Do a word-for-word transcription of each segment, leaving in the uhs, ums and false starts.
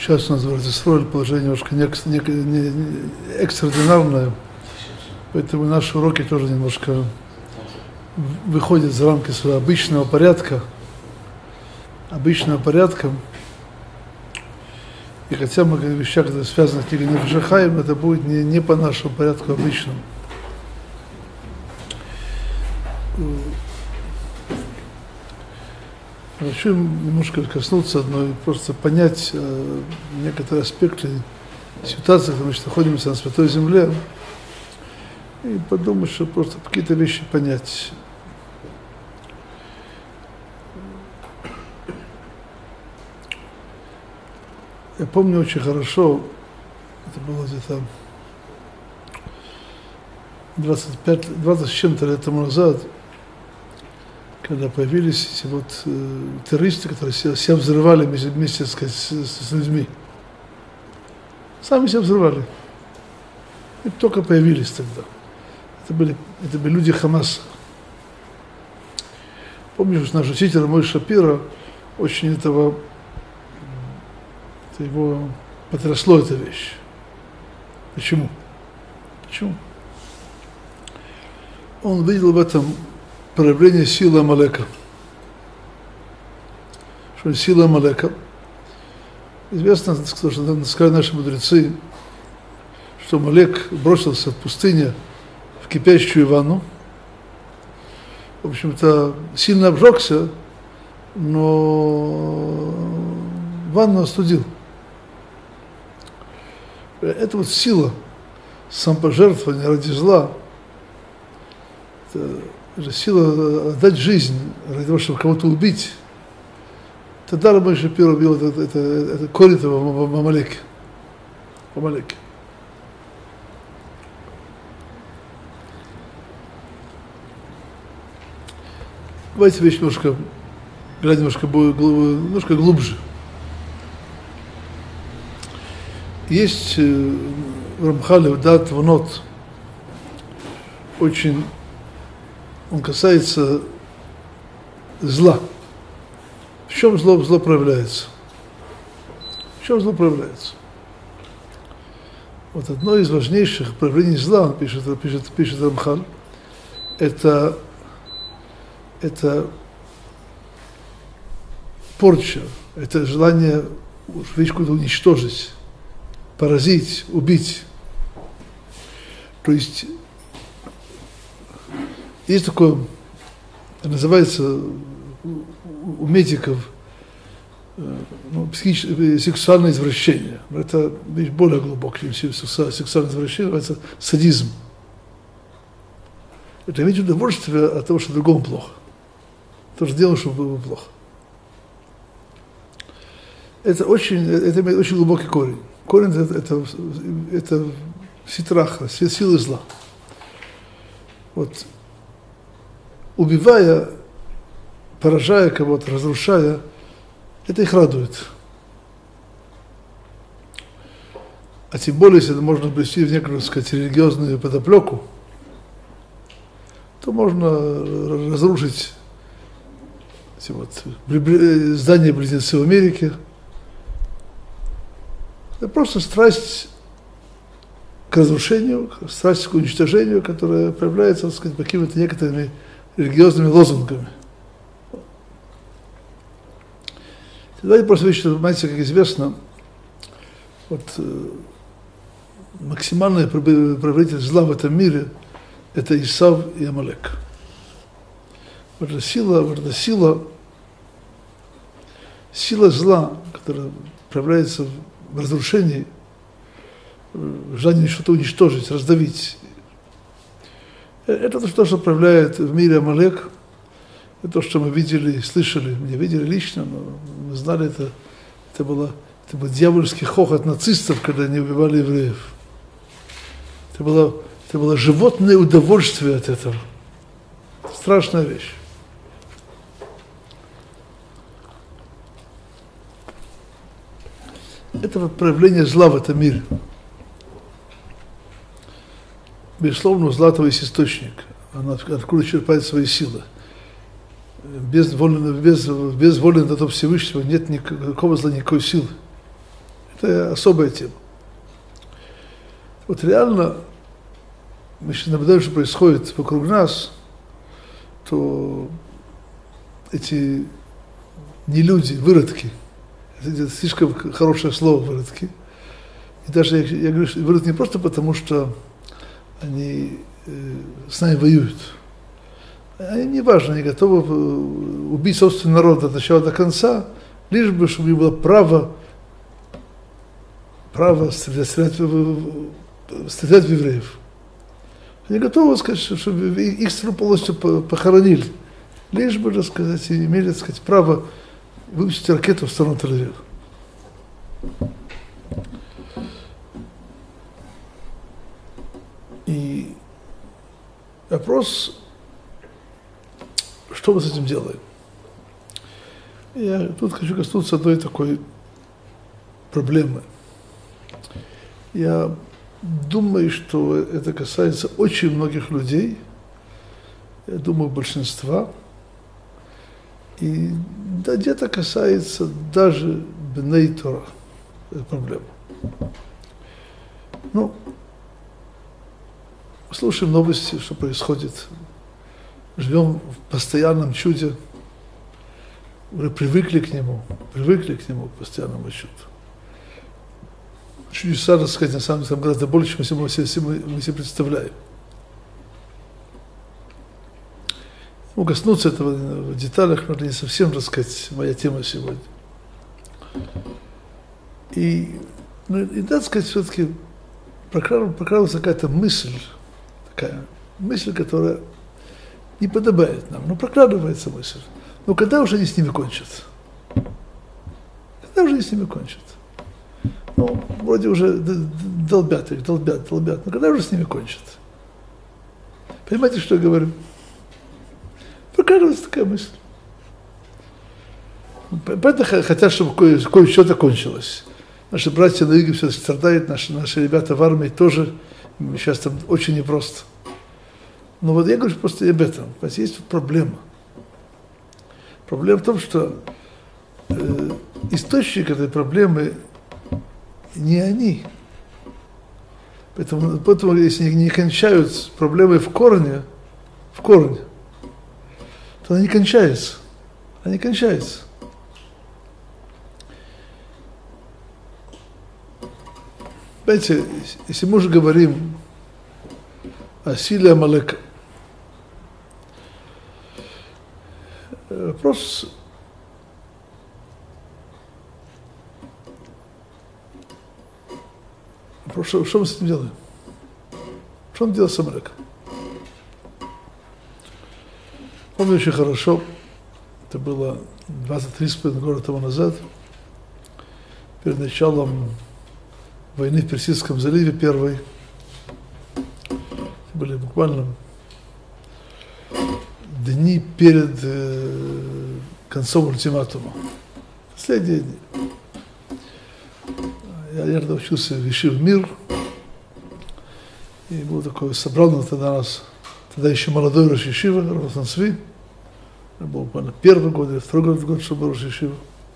Сейчас у нас в Рождество положение немножко не, не, не, не экстраординарное, поэтому наши уроки тоже немножко выходят за рамки своего обычного порядка, обычного порядка. И хотя мы говорим о вещах, которые связаны с книгой Нефеш ха-Хаим, это будет не, не по нашему порядку обычному. Хочу немножко коснуться одной, просто понять э, некоторые аспекты ситуации, потому что находимся на Святой Земле, и подумать, что просто какие-то вещи понять. Я помню очень хорошо, это было где-то двадцать пять, двадцать с чем-то лет тому назад, когда появились эти вот э, террористы, которые себя, себя взрывали вместе, вместе сказать, с, с, с людьми. Сами себя взрывали. И только появились тогда. Это были, это были люди Хамаса. Помню, что наш учитель Мой Шапира очень этого, это его потрясло эта вещь. Почему? Почему? Он видел в этом проявление силы Амалека. Что сила Амалека? Известно, что сказали наши мудрецы, что Амалек бросился в пустыне в кипящую ванну. В общем-то, сильно обжегся, но ванну остудил. Это вот сила самопожертвования ради зла. Это сила отдать жизнь ради того, чтобы кого-то убить. Тогда Мой Шапира убил это, это, это корень этого в Амалеке. В Амалеке. Давайте вещь немножко, глядя немножко, немножко глубже. Есть в Рамхале Дат Ванот очень, он касается зла. В чем зло, зло проявляется? В чем зло проявляется? Вот одно из важнейших проявлений зла, он пишет, пишет, пишет Рамхаль, это, это порча, это желание вещь какую-то уничтожить, поразить, убить. То есть есть такое, называется у медиков ну, сексуальное извращение. Это вещь более глубокая, чем сексуальное извращение, это садизм. Это иметь удовольствие от того, что другому плохо. То, что делаешь, чтобы было плохо. Это очень, это имеет очень глубокий корень. Корень это, это, это ситраха, силы зла. Вот. Убивая, поражая кого-то, разрушая, это их радует. А тем более, если это можно вплести в некую, так сказать, религиозную подоплеку, то можно разрушить эти вот здания-близнецы в Америке. Это просто страсть к разрушению, страсть к уничтожению, которая проявляется, так сказать, какими-то некоторыми религиозными лозунгами. Давайте просто вещи, понимаете, как известно, вот, э, максимальное проявление зла в этом мире – это Исав и Амалек. Вот эта сила, вот эта сила, сила зла, которая проявляется в разрушении, в желании что-то уничтожить, раздавить. Это то, что проявляет в мире Амалек. Это то, что мы видели, слышали, не видели лично, но мы знали, это, это, было, это был дьявольский хохот нацистов, когда они убивали евреев. Это было, это было животное удовольствие от этого. Страшная вещь. Это вот проявление зла в этом мире. Безусловно, у зла того есть источник. Она откуда черпает свои силы. Без воли, без, без воли на то Всевышнего нет никакого зла, никакой силы. Это особая тема. Вот реально, мы сейчас наблюдаем, что происходит вокруг нас, то эти не люди, выродки, это слишком хорошее слово, выродки. И даже я, я говорю, что выродки не просто потому, что они э, с нами воюют. Они, неважно, они готовы убить собственный народ от начала до конца, лишь бы, чтобы им было право, право стрелять, стрелять, стрелять в евреев. Они готовы сказать, чтобы их страну полностью похоронили, лишь бы, так сказать, имели, так сказать, право выпустить ракету в сторону Тель-Авива. И вопрос, что мы с этим делаем? Я тут хочу коснуться одной такой проблемы. Я думаю, что это касается очень многих людей, я думаю, большинства, и да, где-то касается даже Бней Тора, эта проблема. Ну, слушаем новости, что происходит, живем в постоянном чуде, уже привыкли к нему, привыкли к нему, к постоянному чуду. Чудеса, так сказать, на самом деле, там гораздо больше, чем мы себе, мы себе представляем. Ну, коснуться этого в деталях, но это не совсем, так сказать, моя тема сегодня. И, ну, и надо сказать, все-таки прокрадывается какая-то мысль, такая мысль, которая не подобает нам, но прокрадывается мысль. Но когда уже они с ними кончат? Когда уже они с ними кончат? Ну, вроде уже долбят их, долбят, долбят, но когда уже с ними кончат? Понимаете, что я говорю? Прокрадывается такая мысль. Поэтому хотят, чтобы кое- кое-что-то кончилось. Наши братья на юге все страдают, наши, наши ребята в армии тоже, сейчас там очень непросто. Но вот я говорю просто об этом. Понимаете, есть тут проблема. Проблема в том, что э, источник этой проблемы не они. Поэтому, поэтому если не кончают проблемы в корне, в корне, то она не кончается. Она не кончается. Понимаете, если мы уже говорим о силе Амалека, вопрос, вопрос, что, что мы с этим делаем? Что он делает с Амалеком? Помню очень хорошо, это было двадцать три с половиной года тому назад, перед началом войны в Персидском заливе первой. Были буквально дни перед э, концом ультиматума. Последние дни. Я, я тогда учился в Ешиве Мир. И был такой, собрал на тогда нас, тогда еще молодой Рош Ешива, Раф Цви. Это был буквально первый год или второй год, год, что был Рош Ешива.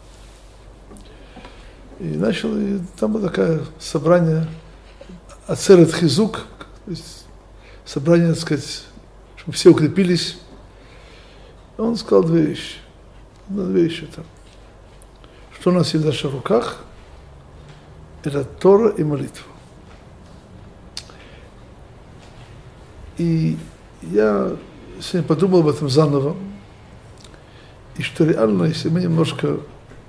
И начал, и там было такое собрание Ацерет Хизук, то есть собрание, так сказать, чтобы все укрепились. Он сказал две вещи. Ну, две вещи там. Что у нас есть в наших руках, это Тора и молитва. И я сегодня подумал об этом заново, и что реально, если мы немножко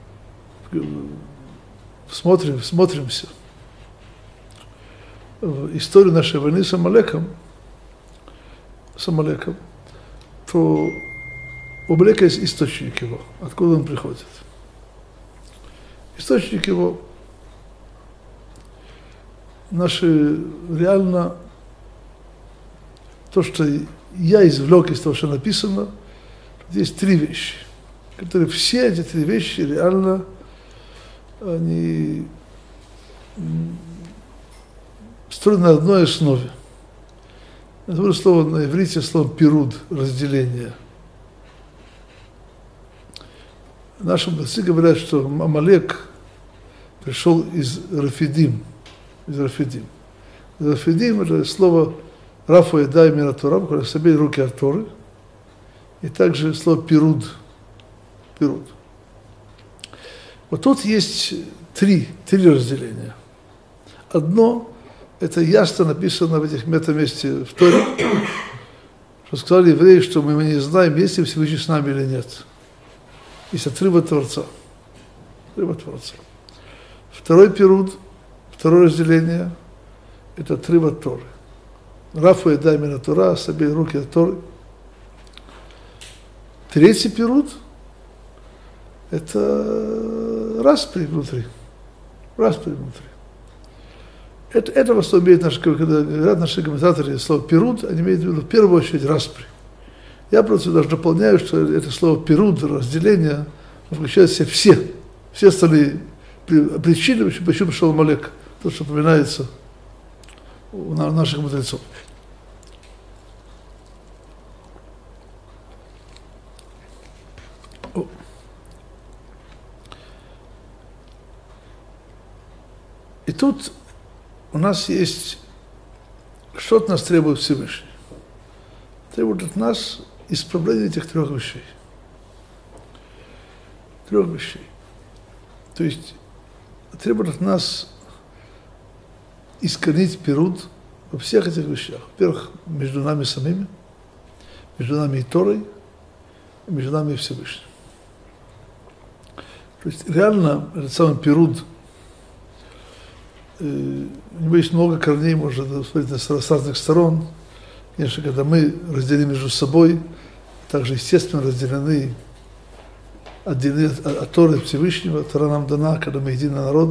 смотрим, смотримся в историю нашей войны с Амалеком, с Амалеком, то у Амалека есть источник его, откуда он приходит. Источник его, наши реально, то, что я извлек из того, что написано, есть три вещи, которые все эти три вещи реально, они строены на одной основе. Это было слово на иврите, слово пируд, разделение. Наши мудрецы говорят, что Амалек пришел из Рафидим. Из Рафидим. Рафидим — это слово Рафа и Дай Мира Тора, когда собери руки от Торы. И также слово Пируд. Пируд. Вот тут есть три, три разделения. Одно, это ясно написано в этих метаместе в Торе, что сказали евреи, что мы не знаем, есть ли Всевышний с нами или нет. Есть отрыв от Творца. Отрыв от Творца. Второй пируд, второе разделение, это отрыв от Торы. Рафа и Дай Мира Тора, собери руки от Торы. Третий пируд, это распри внутри. Распри внутри. Это, это во что имеет наши, когда говорят наши комментаторы слово пируд, они имеют в виду в первую очередь распри. Я просто даже дополняю, что это слово пируд, разделение, включает в себя все, все остальные причины, почему пришел Амалек, то, что упоминается у наших мудрецов. И тут у нас есть, что от нас требует Всевышний. Требует от нас исправление этих трех вещей. Трех вещей. То есть требует от нас искоренить пируд во всех этих вещах. Во-первых, между нами самими, между нами и Торой, и между нами и Всевышним. То есть реально этот самый пируд, у него есть много корней, можно смотреть с разных сторон. Конечно, когда мы разделены между собой, также, естественно, разделены, отделены от, от Торы Всевышнего. Тора нам дана, когда мы единый народ.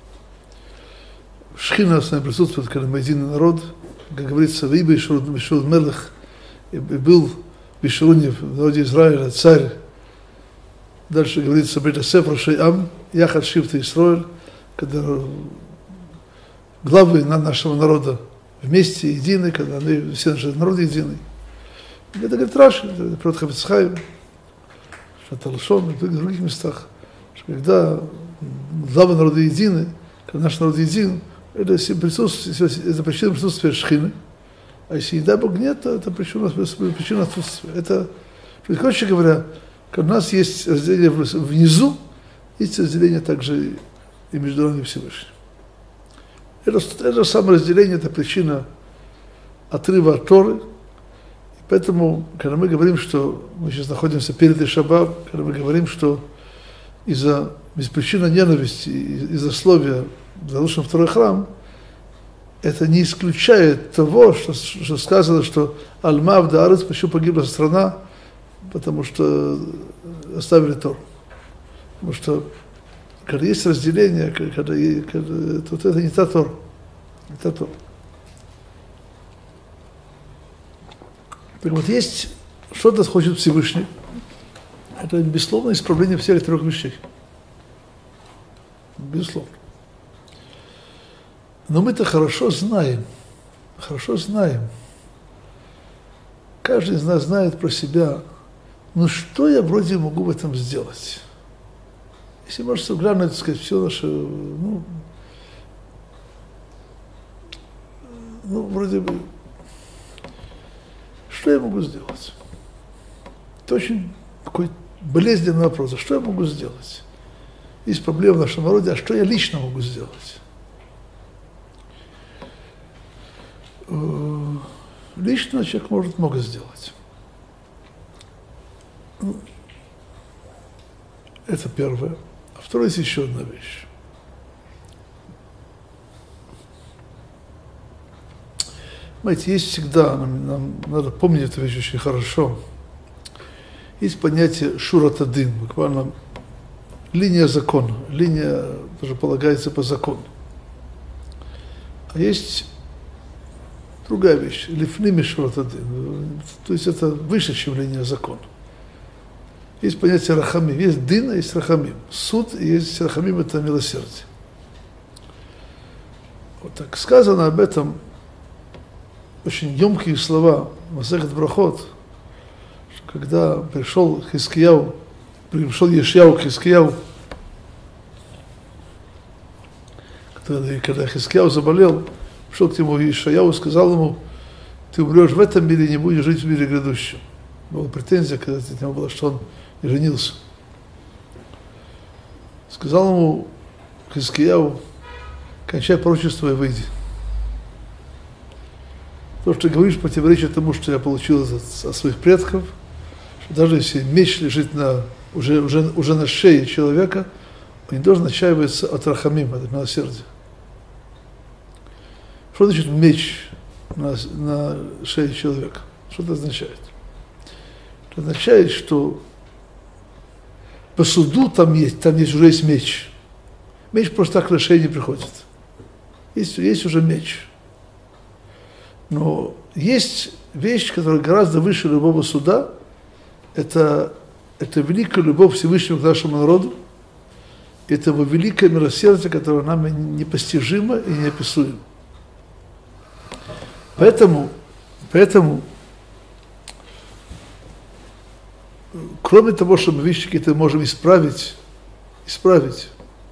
Шхина с нами присутствует, когда мы единый народ. Как говорится, в Ибе Ишур Мелех, и был в Ишуруне, в народе Израиля, царь. Дальше говорится, Бейт Сефер Шейам, Яхад Шифта Исроэль, когда главы нашего народа вместе, едины, когда они, все наши народы едины. Это говорит Раши, это Прот Хафец Хаим, Шаталшон, и в других местах, что когда главы народа едины, когда наш народ един, это, это причина присутствия Шхины, а если, не дай Бог, нет, то это причина, причина отсутствия. Это, короче говоря, когда у нас есть разделение внизу, есть разделение также и между нами и Всевышним. Это, это самое разделение, это причина отрыва от Торы. И поэтому, когда мы говорим, что мы сейчас находимся перед Ишабав, когда мы говорим, что из-за беспричинной ненависти, из-за словия, разрушен второй храм, это не исключает того, что, что сказано, что Аль-Мав да Арец, почему погибла страна, потому что оставили Тору. Потому что когда есть разделение, когда, когда, то это не та Тора. Не та Тора. Так вот, есть что-то хочет Всевышний. Это, безусловно, исправление всех трех вещей. Безусловно. Но мы-то хорошо знаем, хорошо знаем. Каждый из нас знает про себя, ну что я вроде могу в этом сделать? Если можно глянуть, так сказать, все наше, ну, ну, вроде бы, что я могу сделать? Это очень такой болезненный вопрос. А что я могу сделать? Есть проблема в нашем народе, а что я лично могу сделать? Лично человек может много сделать. Это первое. А второе, есть еще одна вещь. Знаете, есть всегда, нам, нам надо помнить эту вещь очень хорошо, есть понятие шурат-адин, буквально линия закона, линия тоже полагается по закону. А есть другая вещь, лифними шурат-адин, то есть это выше, чем линия закона. Есть понятие рахамим, есть дин, а есть рахамим. Суд и есть рахамим, это милосердие. Вот так сказано об этом очень емкие слова Масехет Брахот, что когда пришел Хискияу, пришел Ешьяу к Хискияу, И когда Хискияу заболел, пришел к нему Ишаяу и сказал ему: ты умрешь в этом мире и не будешь жить в мире грядущем. Была претензия, когда от него была, что он не женился. Сказал ему Хискияу: кончай пророчество и выйди. То, что ты говоришь, противоречит тому, что я получил от, от своих предков, что даже если меч лежит на, уже, уже, уже на шее человека, он не должен отчаиваться от рахамим, от милосердия. Что значит меч на, на шее человека? Что это означает? Это означает, что по суду там есть, там есть уже есть меч. Меч просто так на шее не приходит. Есть, есть уже меч. Но есть вещь, которая гораздо выше любого суда. Это, это великая любовь Всевышнего к нашему народу. Это его великое милосердие, которое нам непостижимо и неописуемо. Поэтому, поэтому, кроме того, что мы вещи какие-то можем исправить, исправить,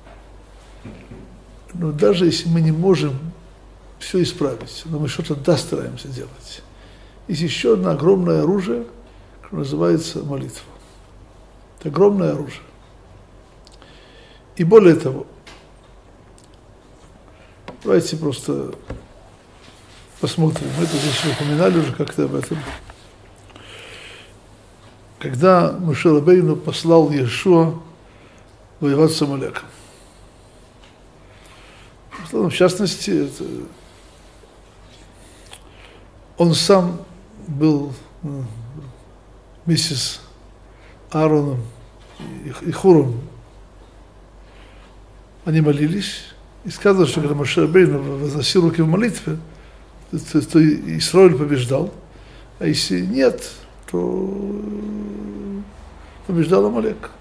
но даже если мы не можем все исправить, но мы что-то да стараемся делать, есть еще одно огромное оружие, которое называется молитва. Это огромное оружие. И более того, давайте просто посмотрим. Мы это здесь упоминали уже как-то об этом. Когда Моше Рабейну послал Иешуа воевать с Амалеком. В частности, это, он сам был вместе с Аароном и Хуром. Они молились, и сказано, что когда Моше Рабейну возносил руки в молитве, то, то Исраиль побеждал, а если нет, то побеждал Амалек.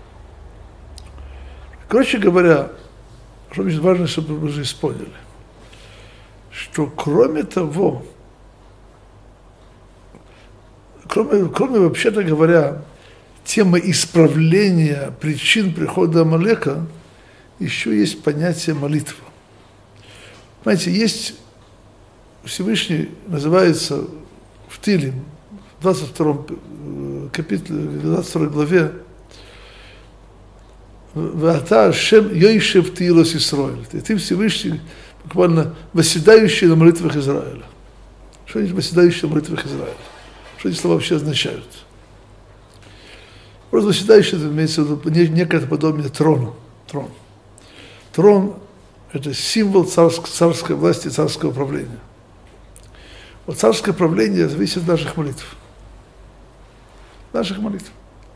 Короче говоря, что очень важно, чтобы вы уже поняли, что кроме того, кроме, кроме вообще-то говоря, темы исправления причин прихода Амалека, еще есть понятие молитвы. Понимаете, есть Всевышний, называется в Тилим, в двадцать втором капитле, в двадцать второй главе, «Вата Шем Йойшев Тилос Исраэль». И ты Всевышний, буквально восседающий на молитвах Израиля. Что значит восседающий на молитвах Израиля? Что эти слова вообще означают? Просто восседающий, это имеется в виду некое подобие трону. Трон. Трон – это символ царской, царской власти, царского правления. Вот царское правление зависит от наших молитв. Наших молитв.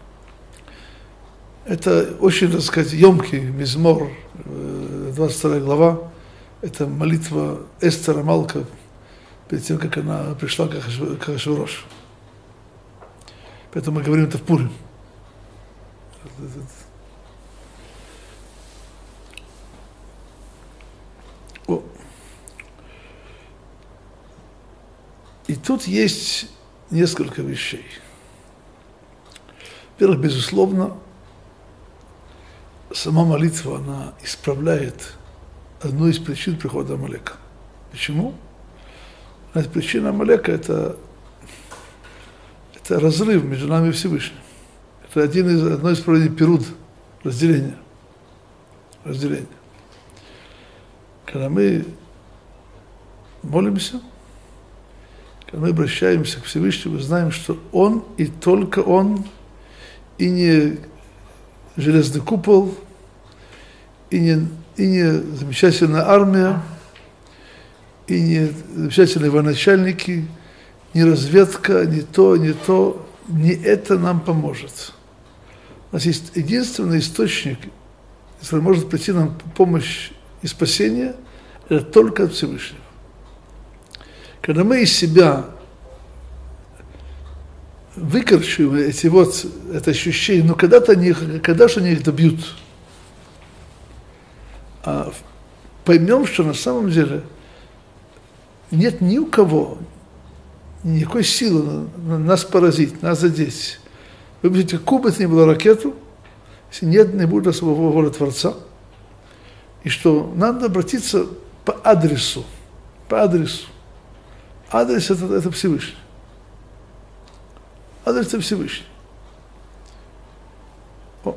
Это очень, так сказать, емкий мизмор, двадцать вторая глава. Это молитва Эстера Малка перед тем, как она пришла к Ахашвирошу. Поэтому мы говорим это в Пурим. О. И тут есть несколько вещей. Во-первых, безусловно, сама молитва, она исправляет одну из причин прихода Амалека. Почему? Причина Амалека – это, это разрыв между нами и Всевышним. Это один из, одно из проявлений пируд, разделения. Разделение. Когда мы молимся, когда мы обращаемся к Всевышнему, знаем, что Он и только Он, и не железный купол, и не, и не замечательная армия, и не замечательные военачальники, не разведка, не то, не то, не это нам поможет. У нас есть единственный источник, который может прийти нам помощь и спасение, это только от Всевышнего. Когда мы из себя выкорчиваем эти вот, это ощущение, но когда-то они, когда же они их добьют, а поймем, что на самом деле нет ни у кого никакой силы на, на нас поразить, нас задеть. Вы видите, какую бы то ни было ракету, если нет, не будет особого воли Творца, и что надо обратиться по адресу. По адресу. Адрес это, это Всевышний. Адрес это Всевышний. О.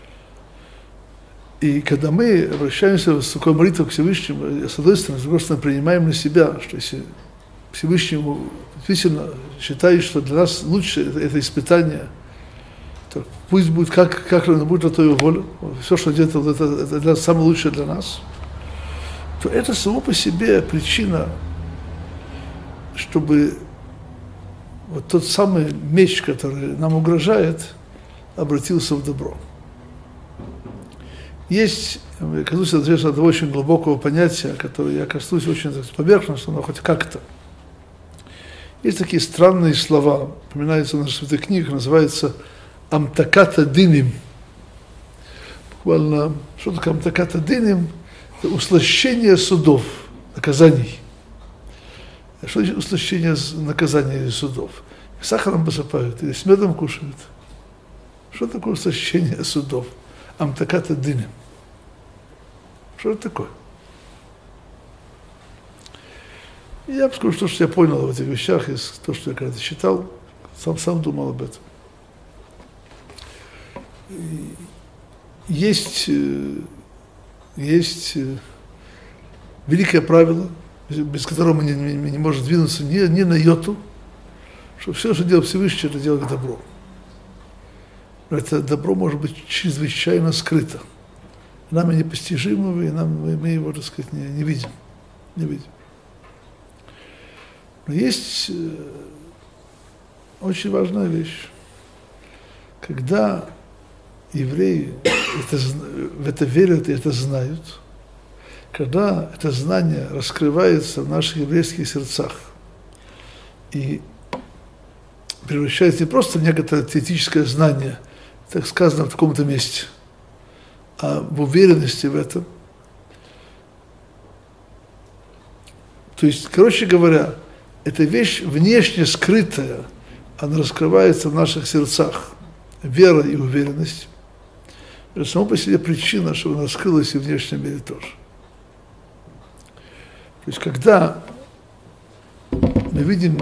И когда мы обращаемся с такой молитвой к Всевышнему, с одной стороны, с другой стороны, принимаем на себя, что если Всевышнему действительно считает, что для нас лучше это, это испытание, то пусть будет как, как оно будет, на то его воля. Все, что делает, это, это для, самое лучшее для нас. То это само по себе причина, чтобы вот тот самый меч, который нам угрожает, обратился в добро. Есть, я коснусь одного очень глубокого понятия, которое я коснусь очень поверхностно, но хоть как-то. Есть такие странные слова, упоминаются в наших святых книгах, называются «амтаката диним». Буквально, что такое «амтаката диним»? Это услощение судов, наказаний. Что значит услощение наказаний или судов? Их сахаром посыпают или с медом кушают. Что такое услощение судов? Амтаката диним. Что это такое? Я скажу, что, что я понял в этих вещах, из того, что я когда-то читал, сам, сам думал об этом. И есть, есть великое правило, без которого мы не, не, не можем двинуться ни, ни на йоту, что все, что делает Всевышний, это делает добро. Но это добро может быть чрезвычайно скрыто. Нами непостижимого, и нам, мы, мы его, так сказать, не, не видим. Не видим. Но есть э, очень важная вещь. Когда евреи это, в это верят и это знают, когда это знание раскрывается в наших еврейских сердцах и превращается не просто в некоторое теоретическое знание, так сказано в каком-то месте, а в уверенности в этом. То есть, короче говоря, эта вещь внешне скрытая, она раскрывается в наших сердцах. Вера и уверенность. Это само по себе причина, что она раскрылась и в внешнем мире тоже. То есть, когда мы видим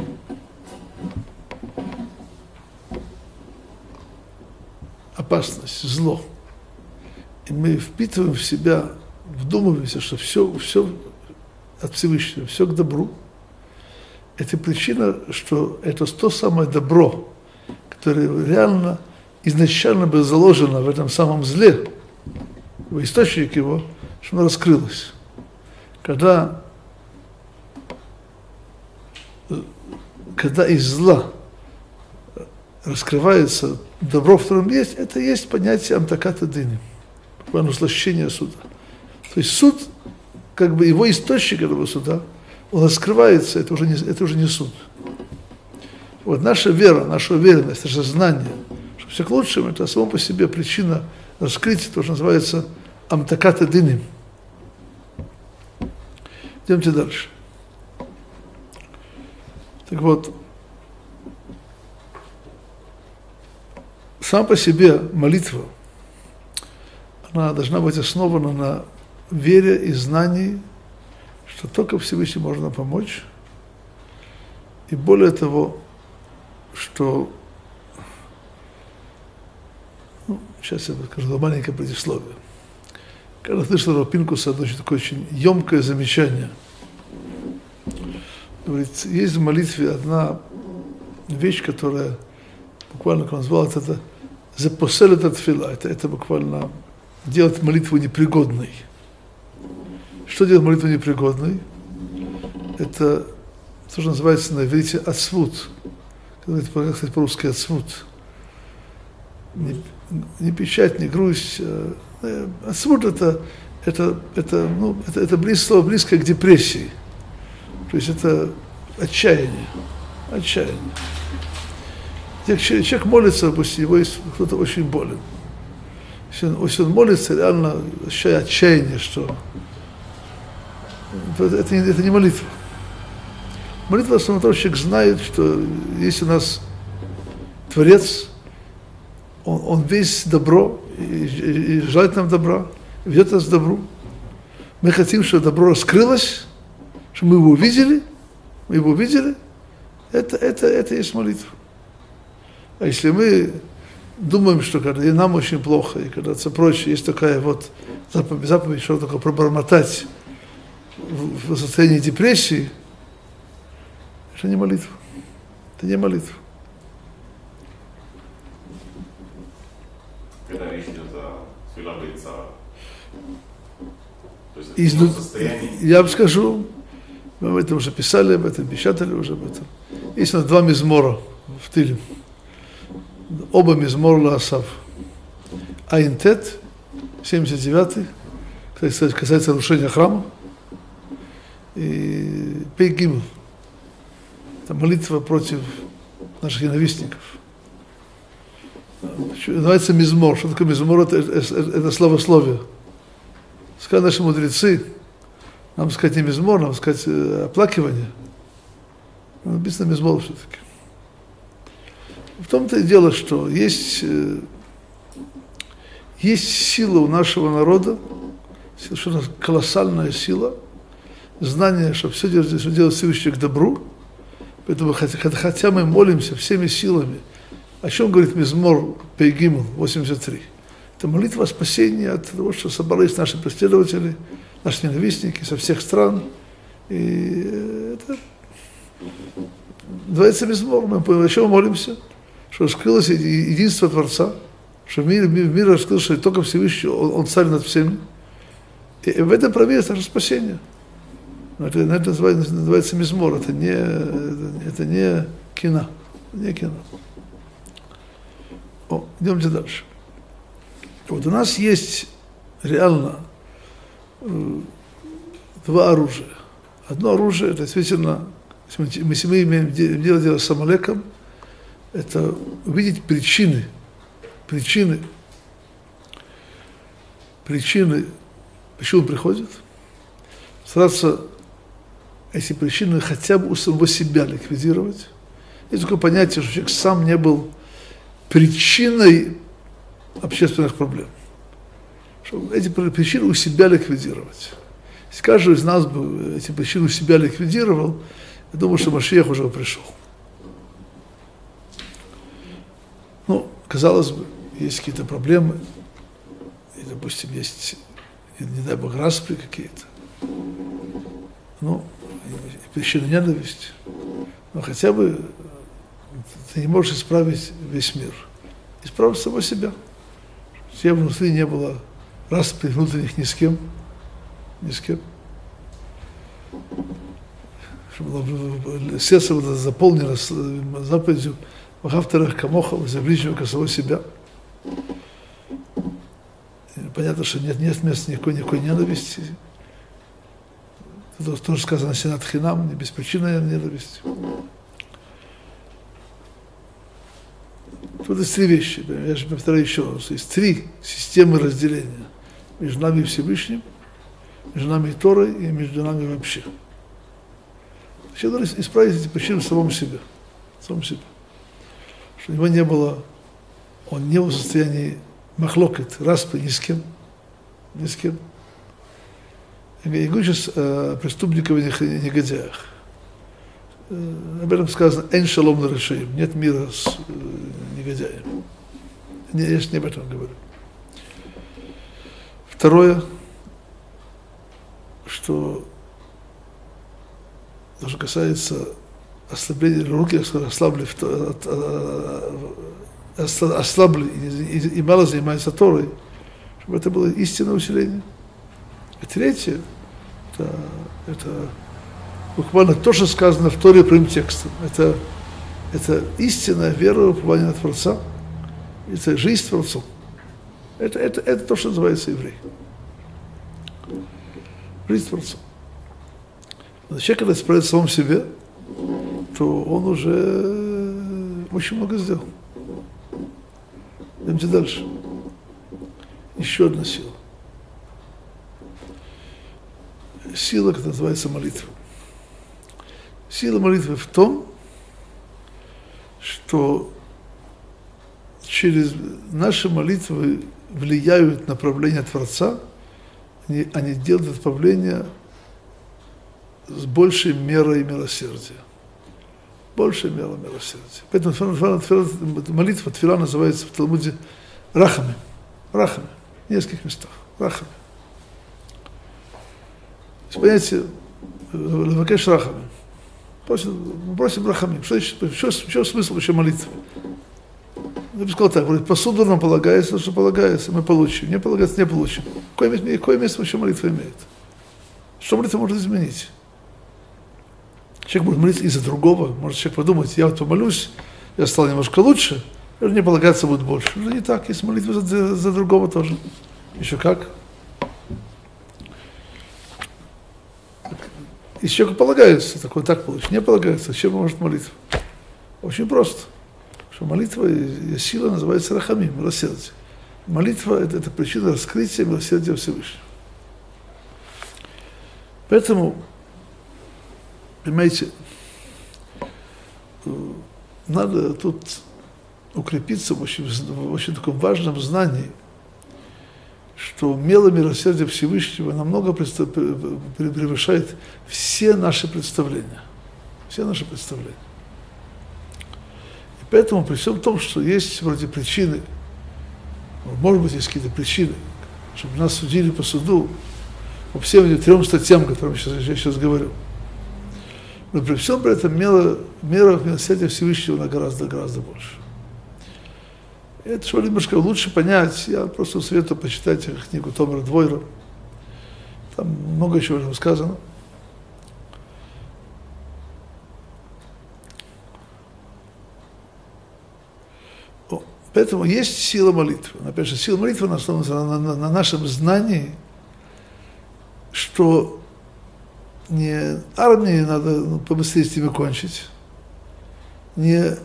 опасность, зло, и мы впитываем в себя, вдумываемся, что все, все от Всевышнего, все к добру, это причина, что это то самое добро, которое реально изначально было заложено в этом самом зле, в источник его, что оно раскрылось. Когда, когда из зла раскрывается добро, в котором есть, это есть понятие амтаката диним, буквально услощение суда. То есть суд, как бы его источник этого суда, он раскрывается, это уже не, это уже не суд. Вот наша вера, наша уверенность, наше знание, что все к лучшему, это само по себе причина раскрытия, то, что называется амтаката диним. Идемте дальше. Так вот, сама по себе молитва, она должна быть основана на вере и знании, что только Всевышний можно помочь. И более того, что... Ну, сейчас я скажу маленькое предисловие. Когда слышал Рав Пинкуса одно такое очень емкое замечание. Говорит, есть в молитве одна вещь, которая буквально, как он назвал, это запоселит от фила. Это, это буквально делать молитву непригодной. Что делать молитву непригодной? Это то, что называется на иврите ацвут. Как сказать по-русски ацвут. Не, не печать, не грусть. Ацвут это, это, это, ну, это, это близко, слово близкое к депрессии. То есть это отчаяние. Отчаяние. Человек молится, пусть его есть кто-то очень болен. Если он, если он молится, реально ощущая отчаяние, что это, это, это не молитва. Молитва, что человек знает, что если у нас Творец, он, он весь добро и, и, и желает нам добра, ведет нас к добру. Мы хотим, чтобы добро раскрылось, чтобы мы его увидели, мы его увидели, это, это, это есть молитва. А если мы думаем, что когда и нам очень плохо, и когда все прочее, есть такая вот заповедь, заповедь что такое пробормотать в, в состоянии депрессии, это не молитва. Это не молитва. Когда речь идет о филабрица, то есть Из, в состоянии... Я вам скажу, мы об этом уже писали, об этом печатали уже об этом. Есть у нас два мизмора в Тиле. Оба мизмора Лаасав. Айн-Тет, семьдесят девятый, кстати, касается разрушения храма. И Пей Гимл. Это молитва против наших ненавистников. Называется мизмор. Что такое мизмор? Это, это, это славословие. Сказали наши мудрецы, нам сказать не мизмор, нам сказать оплакивание. Написано мизмор все-таки. В том-то и дело, что есть, есть сила у нашего народа, совершенно колоссальная сила, знание, что все делать, что делать Всевышний к добру. Поэтому хотя, хотя мы молимся всеми силами, о чем говорит мизмор Пей Гимл восемьдесят три? Это молитва о спасении от того, что собрались наши преследователи, наши ненавистники со всех стран. И это называется мизмор. Мы о чем молимся? Что раскрылось единство Творца, что в мире, в мире раскрылось, что только Всевышний, он, он царь над всеми. И в этом проверится наше спасение. Но это, это называется, называется мизмор, это не, это не кино. Не кино. О, идемте дальше. Вот у нас есть реально э, два оружия. Одно оружие, это действительно, если мы, если мы имеем дело, дело с Амалеком, это увидеть причины, причины, причины, почему он приходит, стараться эти причины хотя бы у самого себя ликвидировать. Есть такое понятие, что человек сам не был причиной общественных проблем. Чтобы эти причины у себя ликвидировать. Если каждый из нас бы эти причины у себя ликвидировал, я думаю, что Машиах уже пришел. Ну, казалось бы, есть какие-то проблемы, и, допустим, есть, не дай бог, распри какие-то, ну, причины ненависти, но хотя бы ты не можешь исправить весь мир. Исправить самого себя. Все внутри не было распри внутренних ни с кем, ни с кем. Чтобы сердце было заполнено заповедью Махавторах Камоха, за ближнего к самого себя. И понятно, что нет, нет места никакой, никакой ненависти. Это тоже сказано Сенат Хинам, не без причины ненависти. Тут есть три вещи. Я же повторяю еще раз. Есть три системы разделения между нами и Всевышним, между нами и Торой и между нами вообще. Все надо исправить эти причины в самом себе. В самом себе. Что у него не было, он не был в состоянии махлокет, распри ни с кем, ни с кем. Я говорю сейчас о преступниках и негодяях. Об этом сказано «Эн шалом ларашеим», нет мира с негодяем. Я сейчас не об этом говорю. Второе, что то, что касается ослабления руки, ослабли, ослабли и, и, и мало занимаются Торой, чтобы это было истинное усиление. И третье, это, это буквально то, что сказано в Торе прямым текстом. Это, это истинная вера в упование на Творца. Это жизнь с Творцом. Это, это, это то, что называется еврей. Жизнь с Творцом. Но человек, когда справится в самом себе, то он уже очень много сделал. Идемте дальше. Еще одна сила. Сила, которая называется молитва. Сила молитвы в том, что через наши молитвы влияют на правление Творца они, они делают отправление с большей мерой милосердия. Большая мера милосердия. Поэтому молитва тфила называется в Талмуде рахами. Рахами. В нескольких местах. Рахами. То есть понятие лавакеш рахами. Просим, просим рахами. Что, что, что смысл вообще молитвы? Я бы сказал так, вроде посуду нам полагается, что полагается, мы получим. Не полагается, не получим. Какое, какое место вообще молитва имеет? Что молитва может изменить? Человек может молиться из-за другого. Может человек подумать, я вот помолюсь, я стал немножко лучше, и мне полагаться будет больше. Но не так, есть молитва за, за, за другого тоже. Еще как? Если человеку полагается, так вот так получится. Не полагается, зачем может молитва? Очень просто. Что молитва и сила называется рахамим, милосердие. Молитва это, это причина раскрытия милосердия Всевышнего. Поэтому, понимаете, надо тут укрепиться в очень, в очень таком важном знании, что умелое милосердие Всевышнего намного превышает все наши представления. Все наши представления. И поэтому при всем том, что есть вроде причины, может быть, есть какие-то причины, чтобы нас судили по суду, по всем этим трем статьям, о которых я сейчас, я сейчас говорю. Но при всем при этом мера, мера милосердия Всевышнего она гораздо-гораздо больше. И это, чтобы немножко лучше понять, я просто советую почитать книгу Томера Двойра. Там много еще уже сказано. О, поэтому есть сила молитвы. Опять же, сила молитвы основана на, на, на нашем знании, что не армии надо ну, побыстрее с ними кончить, не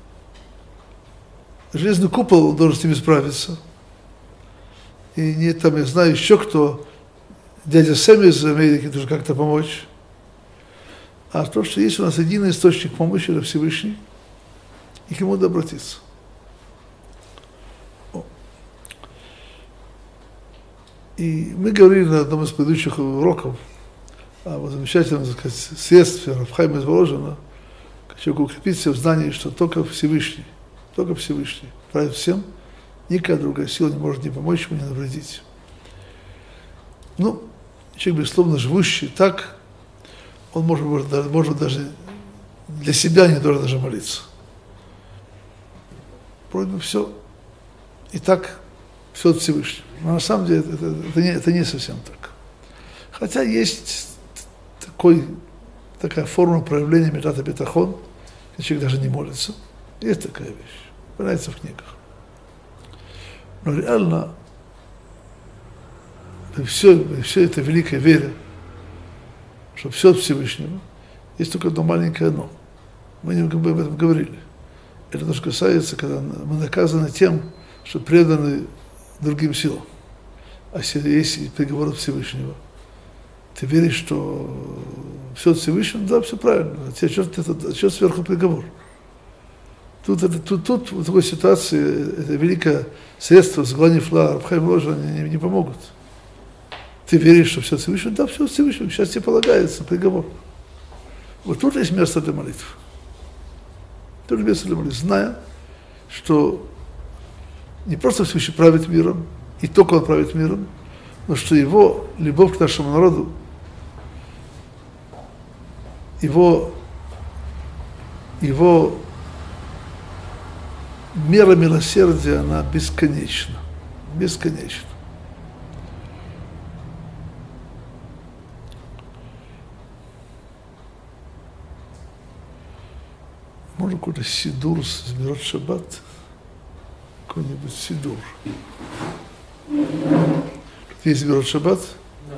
железный купол должен с ними справиться, и не там, я знаю, еще кто, дядя Сэм из Америки должен как-то помочь, а то, что есть у нас единый источник помощи, это Всевышний, и к нему надо обратиться. И мы говорили на одном из предыдущих уроков о вот замечательном, так сказать, средстве Рав Хаима из Воложина, как человек укрепиться в знании, что только Всевышний, только Всевышний правит всем, никакая другая сила не может не помочь ему, не навредить. Ну, человек, безусловно, живущий так, он может, может, может даже для себя не должен даже молиться. Вроде бы все. И так все от Всевышнего. Но на самом деле это, это, это, не, это не совсем так. Хотя есть такой, такая форма проявления митата бетахон, когда человек даже не молится. Есть такая вещь. Появляется в книгах. Но реально все, все это великая вера, что все от Всевышнего, есть только одно маленькое «но». Мы не об этом говорили. Это то, что касается, когда мы наказаны тем, что преданы другим силам. А если есть приговор от Всевышнего, ты веришь, что все от Всевышнего, да, все правильно. А тебе что сверху приговор? Тут, это, тут, тут в такой ситуации это великое средство сглани фла, Рав Хаим Воложин, они не, не помогут. Ты веришь, что все от Всевышнего? Да, все от Всевышнего. Сейчас тебе полагается приговор. Вот тут есть место для молитвы. Тут есть место для молитвы, зная, что не просто Всевышний правит миром, и только он правит миром, но что его любовь к нашему народу, его, его мера милосердия, она бесконечна. Бесконечна. Можно какой-то сидур с Мирот Шаббат? Какой-нибудь сидур. Есть Мирот Шаббат? Да.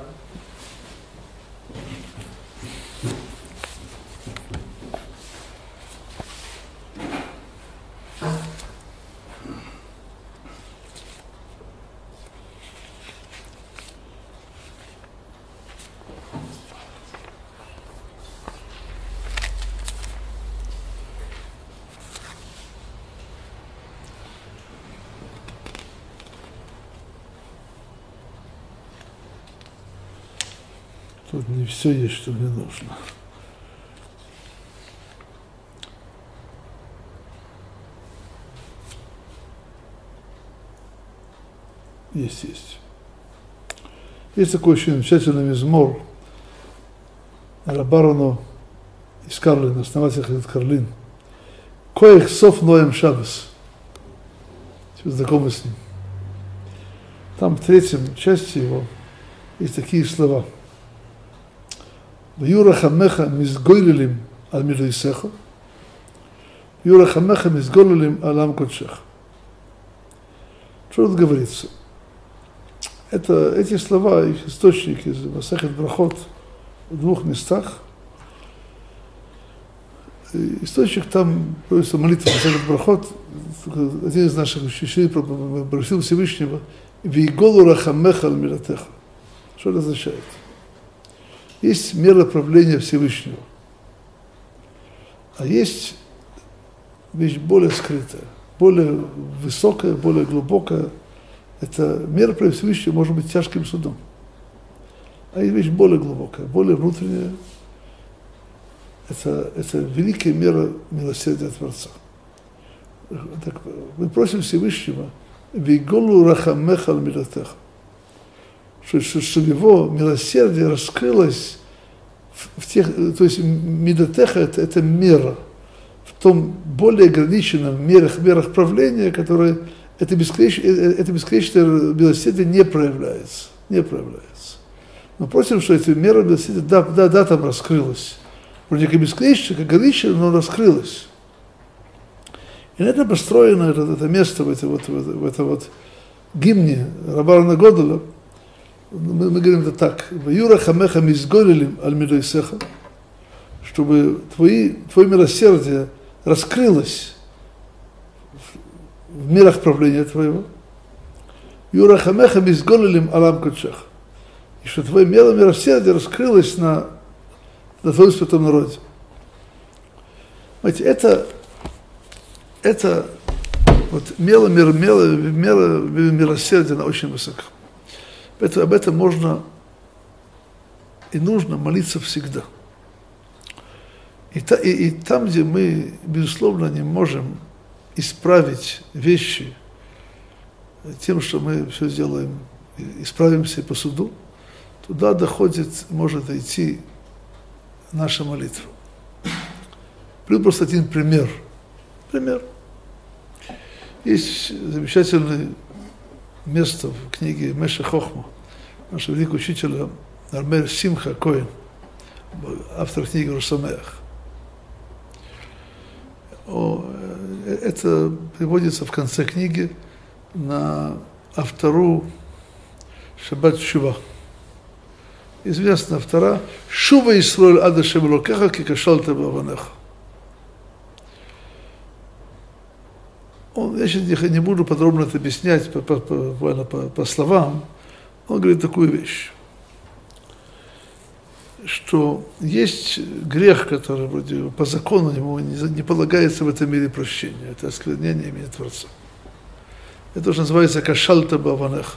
Тут не все есть, что мне нужно. Есть, есть. Есть такой очень замечательный мизмор Рабарану из Карлина, основатель Хасидут Карлин. Коих сов ноем шабас. Вы знакомы с ним. Там в третьем части его есть такие слова. Юра хамеха мизгойлилим аль мидойсеха. Юра хамеха мизгойлилим алам кодшеха. Что тут говорится? Это, эти слова, их источник из Масехет Брахот в двух местах. Источник там, просто молитва Масехет Брахот, один из наших учителей просил Всевышнего «Вейголу рахамеха аль миратеха». Что это означает? Есть мера правления Всевышнего, а есть вещь более скрытая, более высокая, более глубокая. Это мера правления Всевышнего может быть тяжким судом. А есть вещь более глубокая, более внутренняя. Это, это великая мера милосердия Творца. Так, мы просим Всевышнего «Вейголу рахамеха аль миратеха», чтобы его милосердие раскрылось в, в тех, то есть мидатеха это, это мера, в том более ограниченном мерах, мерах правления, которые это бесконечное, это бесконечное милосердие не проявляется, не проявляется. Мы просим, что эта мера милосердия, да, да, да, там раскрылась. Вроде как бесконечно, как ограничено, но раскрылась. И на этом построено это, это место в этом вот, в это вот гимне Рабарана Годола. Мы, мы говорим это так. «Юра хамеха мизгорилим аль мидойсеха», чтобы твои, твое милосердие раскрылось в мирах правления твоего. «Юра хамеха мизгорилим алам кодшеха», и что твое милосердие раскрылось на, на твоем святом народе. Знаете, это, это вот мера, мера, мера, мера милосердия, она очень высока. Это, об этом можно и нужно молиться всегда. И, та, и, и там, где мы, безусловно, не можем исправить вещи тем, что мы все сделаем, исправимся по суду, туда доходит, может дойти наша молитва. Приведу просто один пример. Пример. Есть замечательное место в книге Меша Хохма нашего великого учителя Армель Симха Коэн, автор книги Рош Самеах. Это приводится в конце книги на автору Шаббат Шува. Известна автора Шува Исроэль ад Ашем Элокеха ки кашалта беаванеха. Он, я сейчас не буду подробно это объяснять по, по, по, по, по словам. Он говорит такую вещь, что есть грех, который вроде по закону ему не, не полагается в этом мире прощения. Это осквернение имени Творца. Это тоже называется кашалта беаванеха.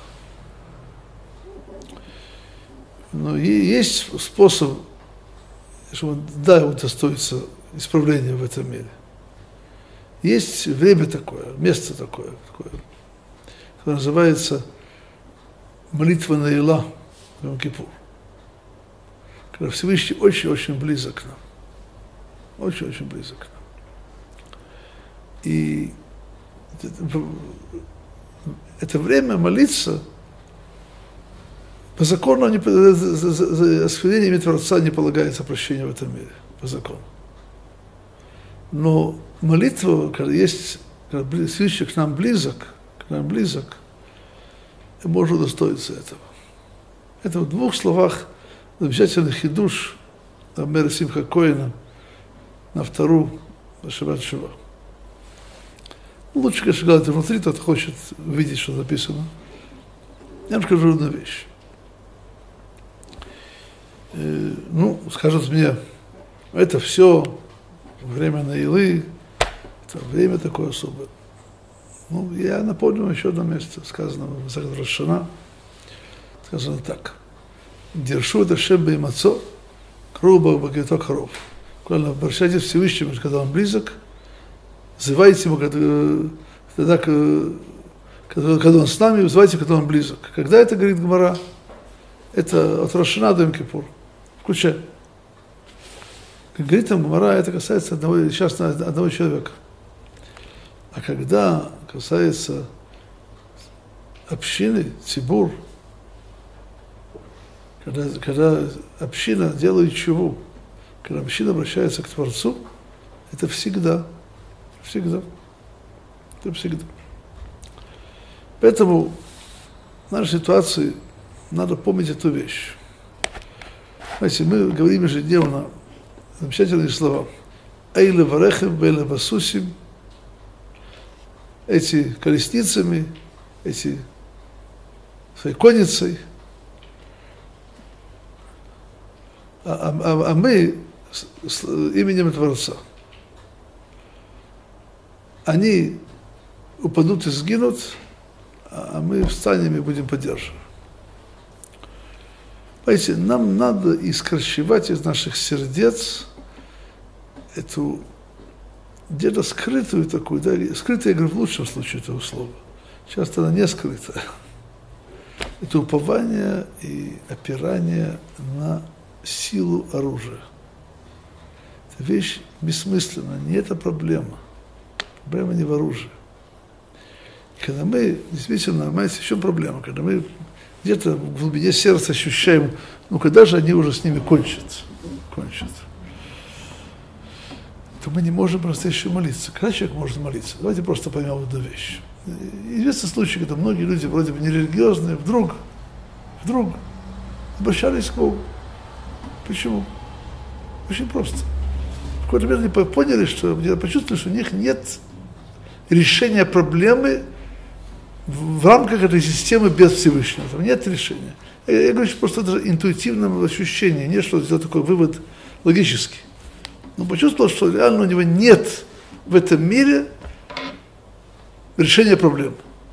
Но и есть способ, чтобы, да, удостоиться исправления в этом мире. Есть время такое, место такое, такое которое называется молитва Наила в Йом-Кипур, когда Всевышний очень-очень близок к нам, очень-очень близок к нам. И это, это время молиться по закону, не, за, за, за осквернение имени Творца не полагается прощение в этом мире, по закону. Но молитва, когда есть, когда Всевышний к нам близок, к нам близок, можно удостоиться этого. Это в двух словах замечательный хидуш Рабмейра Симха Коэна на вторую Шаббат Шува. Лучше, конечно, когда ты внутри, тот хочет видеть, что написано. Я вам скажу одну вещь. Э, ну, скажут мне, это все время Наилы, это время такое особое. Ну, я напомню еще одно место, сказано в Масехет Рош Шана, сказано так. Дершу это шебе и мацо, круба багето коров. Буквально обращайтесь к Всевышнему, когда он близок, взывайте ему, когда, когда, когда он с нами, взывайте, когда он близок. Когда это, говорит Гемара, это от Рош ха-Шана до Йом-Кипур. Включай. Как говорит там Гемара, это касается одного, сейчас одного человека. А когда касается общины, цибур, когда, когда община делает чуву, когда община обращается к Творцу, это всегда, всегда, это всегда. Поэтому в нашей ситуации надо помнить эту вещь. Знаете, мы говорим ежедневно замечательные слова. Эйле варехем, эйле басусим, эти колесницами, эти своей конницей. А, а, а мы с, с именем Творца. Они упадут и сгинут, а мы встанем и будем поддерживать. Понимаете, нам надо искорчевать из наших сердец эту где-то скрытую такую, да, скрытая, я говорю, в лучшем случае этого слова. Часто она не скрытая. Это упование и опирание на силу оружия. Это вещь бессмысленная, не это проблема. Проблема не в оружии. Когда мы действительно, понимаете, в чем проблема? Когда мы где-то в глубине сердца ощущаем, ну когда же они уже с ними кончат, кончат, то мы не можем просто еще молиться. Когда человек может молиться? Давайте просто поймем одну вещь. Известный случай, когда многие люди вроде бы нерелигиозные, вдруг, вдруг обращались к Богу. Почему? Очень просто. В какой-то момент они поняли, что, почувствовали, что у них нет решения проблемы в рамках этой системы без Всевышнего. Там нет решения. Я, я говорю, что просто это интуитивное ощущение, не что сделать такой вывод логический. Но почувствовал, что реально у него нет в этом мире решения проблем.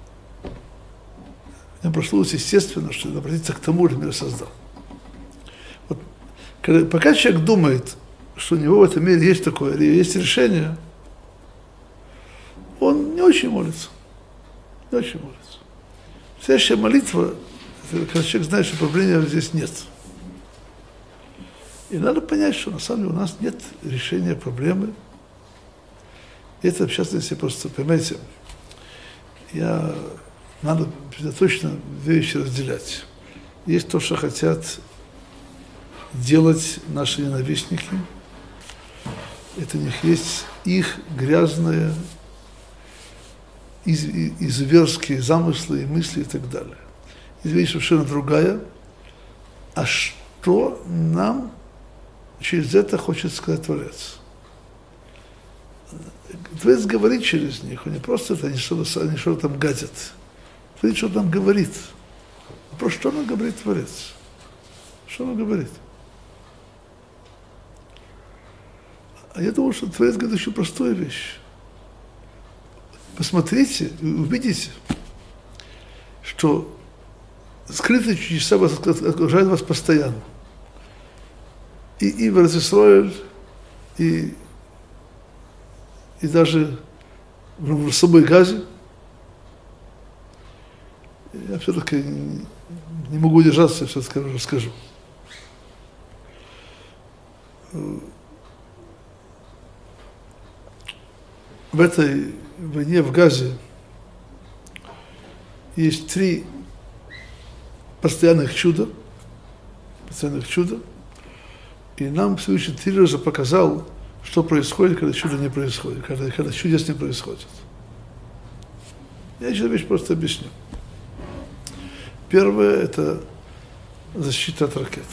Мне прошло естественно, что обратиться к тому, что мир создал. Вот, когда, пока человек думает, что у него в этом мире есть такое, есть решение, он не очень молится. Не очень молится. Следующая молитва, это когда человек знает, что проблемы здесь нет. И надо понять, что на самом деле у нас нет решения проблемы. И это, в частности, просто, понимаете, я, надо точно вещи разделять. Есть то, что хотят делать наши ненавистники. Это у них есть их грязные, из, изуверские замыслы и мысли и так далее. Есть вещь совершенно другая. А что нам через это хочет сказать Творец? Творец говорит через них, он не просто это, они что-то, они что-то там гадят. Творец что-то там говорит. Вопрос, что нам говорит Творец? Что он говорит? А я думаю, что Творец говорит еще простую вещь. Посмотрите и увидите, что скрытые чудеса вас окружают вас постоянно. И, и в Эрец-Исроэль, и, и даже в самой Газе. Я все-таки не, не могу удержаться, я все-таки расскажу. В этой войне в Газе есть три постоянных чуда, постоянных чуда, и нам Всевышний три раза показал, что происходит, когда чудо не происходит, когда, когда чудес не происходит. Я еще вещь просто объясню. Первое – это защита от ракет.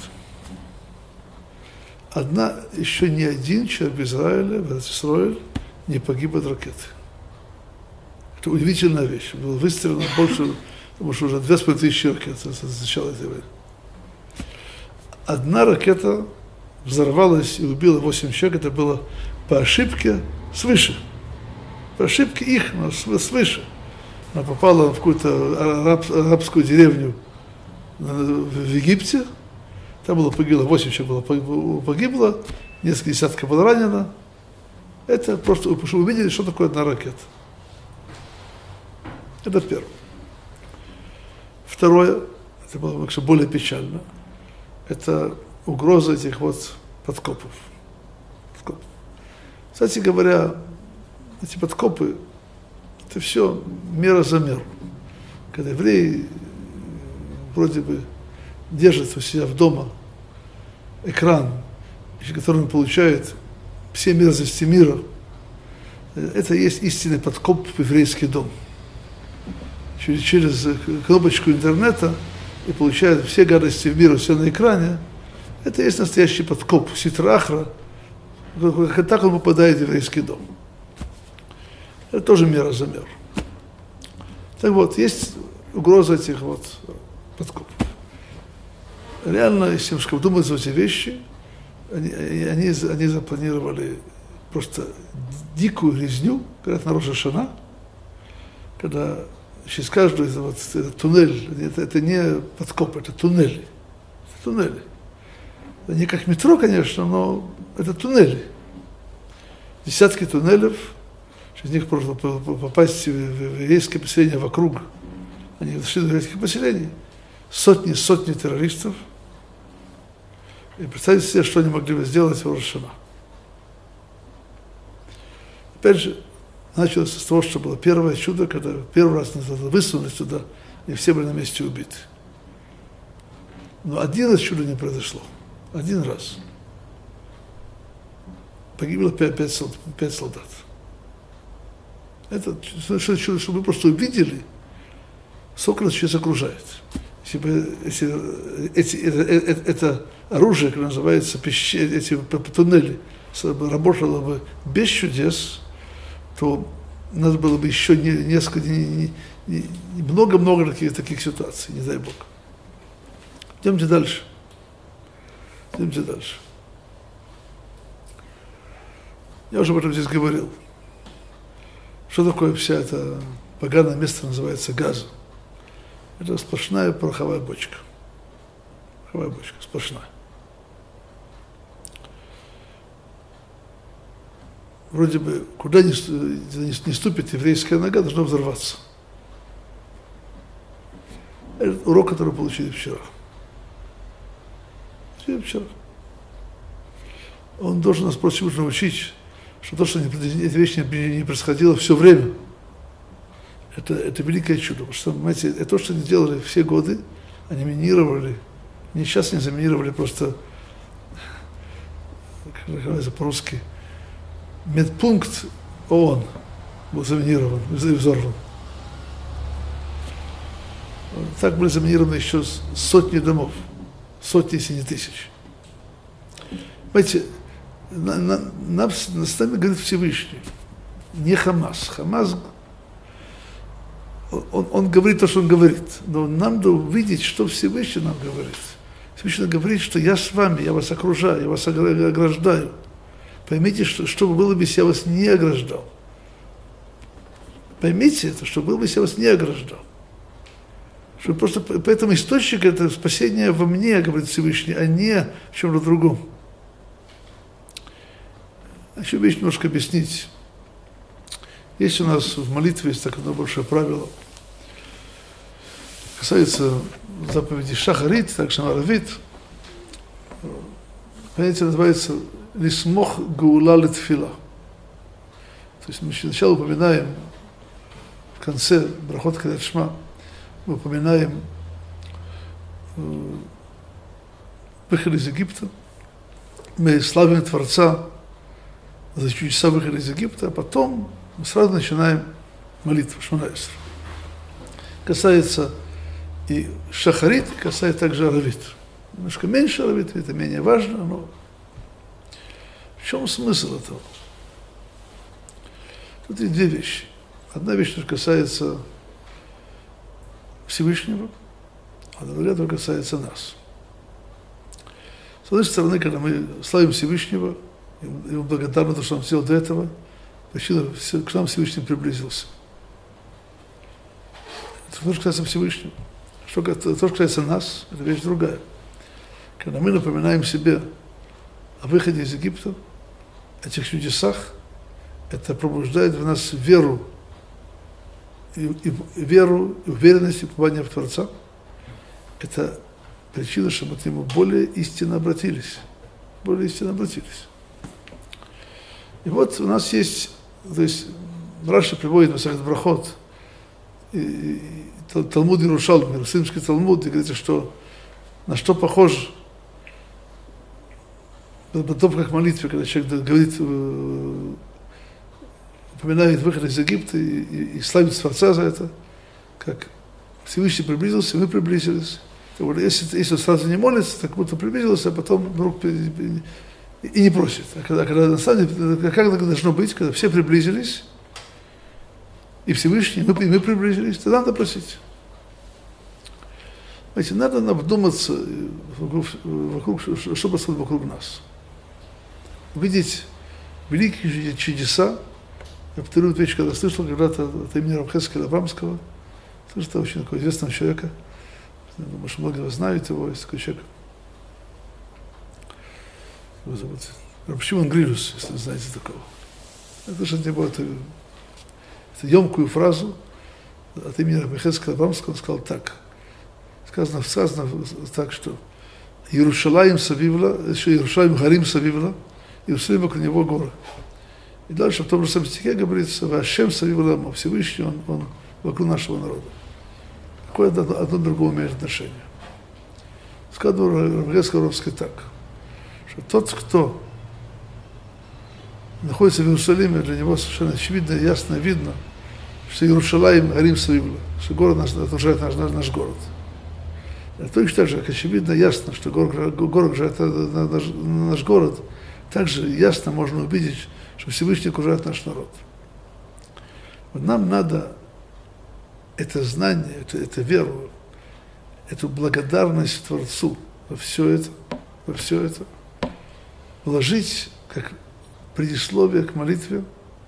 Одна, еще ни один человек в Израиле, в Эрец-Исроэль, не погиб от ракеты. Это удивительная вещь. Было выстрелено больше, потому что уже две с половиной тысячи ракет с начала этой войны. Одна ракета взорвалась и убила восемь человек. Это было по ошибке свыше. По ошибке их, но свыше. Она попала в какую-то араб, арабскую деревню в Египте, Там было погибло, восемь человек было погибло, несколько десятков было ранено. Это просто, чтобы увидели, что такое одна ракета. Это первое. Второе, это было вообще более печально, это угроза этих вот подкопов. подкопов. Кстати говоря, эти подкопы, это все мера за меру. Когда евреи вроде бы держат у себя в дома экран, который он получает все мерзости мира, это и есть истинный подкоп в еврейский дом. Через, через кнопочку интернета и получает все гадости в мире, все на экране, это и есть настоящий подкоп, ситра ахра, так он попадает в еврейский дом. Это тоже мера за меру. Так вот, есть угроза этих вот подкопов. Реально, если немножко вдуматься в эти вещи, они, они, они запланировали просто дикую резню, говорят, на Рош ха-Шана, когда через каждый вот, этот туннель, это, это не подкоп, это туннели. Это туннели. Это не как метро, конечно, но это туннели. Десятки туннелев, через них можно попасть в еврейские поселения вокруг. Они дошли до еврейских поселений. Сотни, сотни террористов. И представьте себе, что они могли бы сделать в Рош ха-Шана. Опять же, началось с того, что было первое чудо, когда первый раз нас высунулись туда, и все были на месте убиты. Но один раз чудо не произошло. Один раз. Погибло пять, пять, солдат, пять солдат. Это совершенно чудо, чтобы вы просто увидели, сколько нас сейчас окружает. Если бы если, эти, это, это, это оружие, которое называется пещер, эти туннели, работало бы без чудес, то у нас было бы еще не, несколько, не, не, не, много-много таких, таких ситуаций, не дай Бог. Идемте дальше. Идемте дальше. Я уже об этом здесь говорил. Что такое вся эта поганое место называется Газа? Это сплошная пороховая бочка. Пороховая бочка, сплошная. Вроде бы, куда ни, не ступит еврейская нога, должна взорваться. Это урок, который получили вчера. Вчера. Он должен нас просто научить, что то, что эта вещь не, не происходило все время, это, это великое чудо. Потому что, понимаете, это то, что они делали все годы, они минировали, не сейчас не заминировали просто, как называется по-русски, медпункт ООН был заминирован, взорван. Так были заминированы еще сотни домов, сотни, если не тысяч. Понимаете, на, на, нам, с нами говорит Всевышний, не Хамас. Хамас, он, он говорит то, что он говорит, но нам надо увидеть, что Всевышний нам говорит. Всевышний говорит, что я с вами, я вас окружаю, я вас ограждаю. Поймите, что, что было бы, если я вас не ограждал. Поймите это, что было бы, если я вас не ограждал. Что просто, поэтому источник это спасение во мне, говорит Всевышний, а не в чем-то другом. Еще вещь немножко объяснить. Есть у нас в молитве есть такое большое правило. Касается заповеди Шахарит, так Шамаравит. Понятие называется «Лисмох гаула летфила». То есть мы сначала упоминаем, в конце брахот Крiyat Шма, мы упоминаем э, выход из Египта. Мы славим Творца за чудеса выхода из Египта, а потом мы сразу начинаем молитву Шмона Эсра. Касается и Шахарит, касается также Аравит. Немножко меньше Аравит, это менее важно, но в чем смысл этого? Тут есть две вещи. Одна вещь, что касается Всевышнего, а другая, что касается нас. С одной стороны, когда мы славим Всевышнего, и мы благодарны за то, что он сделал до этого, к нам Всевышний приблизился. Это то, что касается Всевышнего. Что, то, что касается нас, это вещь другая. когда мы напоминаем себе о выходе из Египта, этих чудесах, это пробуждает в нас веру, и, и, веру, и уверенность, и упование в Творца. Это причина, что мы к нему более истинно обратились. Более истинно обратились. И вот у нас есть, то есть Раши приводит Масехет Брахот, и, и, Талмуд Иерушалми, Иерусалимский Талмуд, и говорится, что на что похож подобно как молитве, когда человек говорит, упоминает выход из Египта и, и, и славит Творца за это, как Всевышний приблизился, мы приблизились. Если, если сразу не молится, так будто приблизился, а потом вдруг и, и не просит. А когда, когда на самом деле, как должно быть, когда все приблизились, и Всевышний, мы, и мы приблизились, тогда надо просить. Знаете, надо обдуматься вокруг, вокруг, что происходит вокруг нас. Увидеть великие чудеса. Я повторю эту вещь, когда слышал когда-то от имени Рав Хескеля Абрамского, слышал очень такого известного человека. Я думаю, что многие знают его, есть такой человек. Его зовут Рав Шимон Грилюс, если вы знаете такого. Это же не было эту, эту емкую фразу от имени Рав Хескеля Абрамского, он сказал так. Сказано, сказано так, что Иерушалаим Савивла, еще Иерушалаим Гарим Савивла, Иерусалим вокруг него горы. И дальше в том же самом стихе говорится, Вашем Савивла, Всевышний, он, он вокруг нашего народа. Какое одно, одно другому имеет отношение. Сказано Рав Хескель так, что тот, кто находится в Иерусалиме, для него совершенно очевидно, ясно, видно, что Иерушалаим Гарим Савивла, что город наш, окружает наш, наш, наш город. Точно так же, как очевидно, ясно, что город, город же это наш, наш город, также ясно можно увидеть, что Всевышний окружает наш народ. Вот нам надо это знание, это, это веру, эту благодарность Творцу во все это, во все это вложить как предисловие к молитве,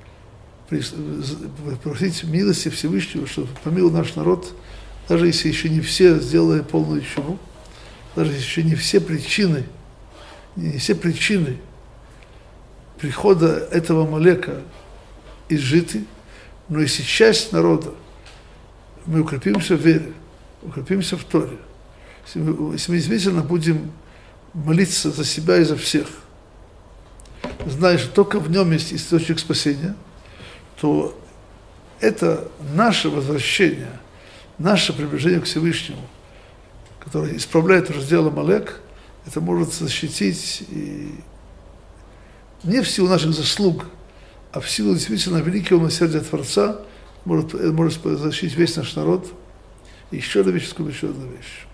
просить милости Всевышнего, чтобы помиловал наш народ, даже если еще не все сделали полную чуму, даже если еще не все причины, не все причины прихода этого Амалека изжиты, но если часть народа, мы укрепимся в вере, укрепимся в Торе, если мы, если мы действительно будем молиться за себя и за всех, зная, что только в нем есть источник спасения, то это наше возвращение, наше приближение к Всевышнему, которое исправляет раздел Амалек, это может защитить и не в силу наших заслуг, а в силу действительно великого милосердия Творца может, может защитить весь наш народ. И еще одна вещь, скажу еще одна вещь.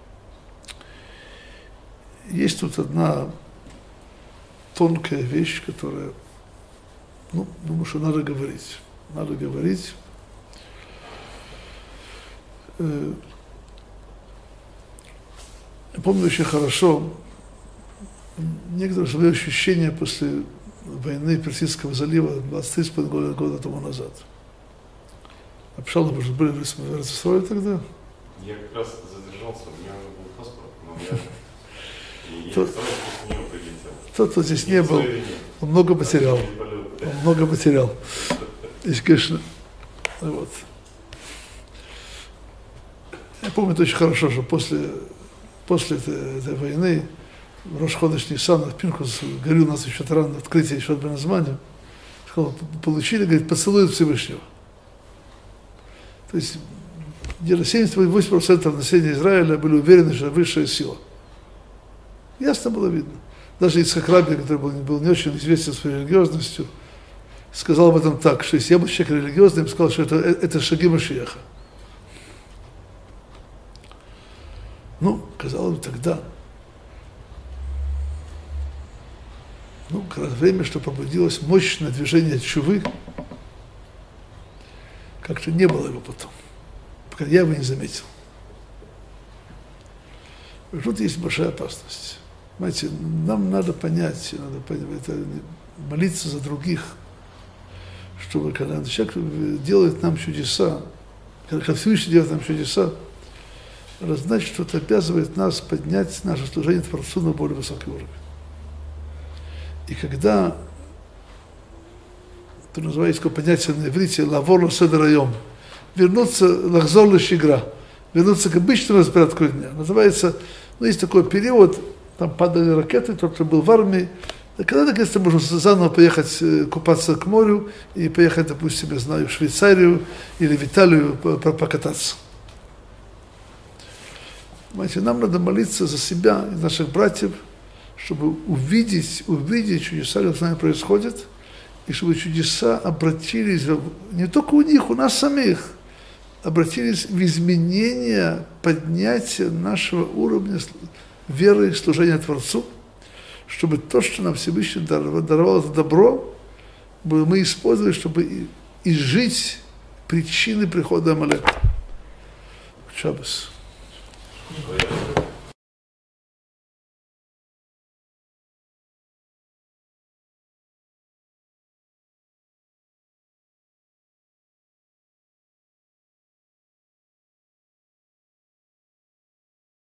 Есть тут одна тонкая вещь, которая, ну, думаю, что надо говорить. Надо говорить. Я помню очень хорошо, некоторые свои ощущения после войны Персидского залива двадцать три с половиной года тому назад. Общался, может, были в Израиле тогда? Я как раз задержался, у меня уже был паспорт, но я... И я сразу после него прилетел. Тот, кто здесь не был, он много потерял. Он много потерял. И, конечно, вот. Я помню это очень хорошо, что после, после этой, этой войны Рош Ходеш Нисан, в Пинхус, говорил у нас еще рано, открытие еще одно название, сказал, получили, говорит, поцелуют Всевышнего. То есть где-то семьдесят восемь процентов населения Израиля были уверены, что высшая сила. Ясно было видно. Даже Ицхак Рабин, который был, был не очень известен своей религиозностью, сказал об этом так, что если я был человек религиозный, я бы сказал, что это, это шаги Машиаха. Ну, казалось бы, тогда, ну, как раз время, что пробудилось мощное движение тшувы, как-то не было его потом, пока я его не заметил. И тут есть большая опасность. Понимаете, нам надо понять, надо понять, это молиться за других, чтобы когда человек делает нам чудеса, когда Всевышний делает нам чудеса, это значит, что это обязывает нас поднять наше служение Творцу на более высокий уровень. И когда, это называется такое понятие на иврите, лавор лоседерайом, вернуться, лахзор лешигра, вернуться к обычному распорядку дня. Называется, ну, есть такой период, там падали ракеты, тот, кто был в армии, когда наконец-то можно заново поехать купаться к морю и поехать, допустим, я знаю, в Швейцарию или в Италию покататься. Понимаете, нам надо молиться за себя и наших братьев, чтобы увидеть, увидеть чудеса, как с нами происходят, и чтобы чудеса обратились, не только у них, у нас самих, обратились в изменение, поднятие нашего уровня веры и служения Творцу, чтобы то, что нам Всевышний даровал это добро, мы использовали, чтобы изжить причины прихода Амалека. Шаббас.